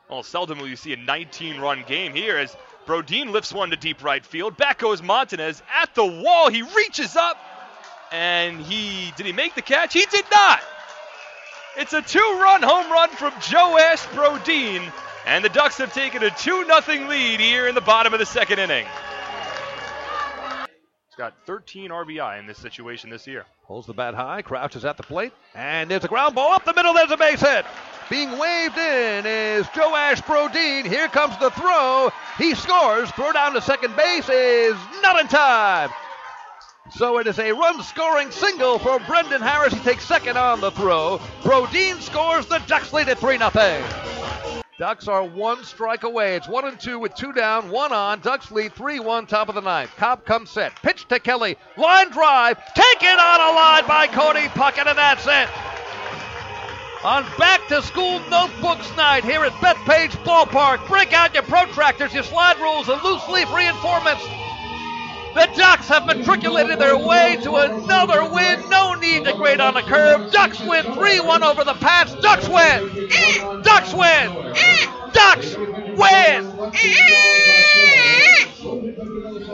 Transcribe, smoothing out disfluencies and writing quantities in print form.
Well, seldom will you see a 19-run game here as Brodin lifts one to deep right field. Back goes Montanez at the wall. He reaches up, and did he make the catch? He did not. It's a 2-run home run from Joash Brodin, and the Ducks have taken a 2-0 lead here in the bottom of the second inning. He's got 13 RBI in this situation this year. Holds the bat high, crouches at the plate, and there's a ground ball up the middle. There's a base hit. Being waved in is Joash Brodin. Here comes the throw. He scores. Throw down to second base is not in time. So it is a run-scoring single for Brendan Harris. He takes second on the throw. Brodin scores. The Ducks lead at 3-0. Ducks are one strike away. It's 1-2 with 2 down, 1 on. Ducks lead 3-1, top of the ninth. Cobb comes set. Pitch to Kelly. Line drive. Taken on a line by Cody Puckett, and that's it. On back-to-school notebooks night here at Bethpage Ballpark. Break out your protractors, your slide rules, and loose leaf reinformants. The Ducks have matriculated their way to another win. No need to grade on the curve. Ducks win 3-1 over the Pats. Ducks win. Ducks win. Ducks win.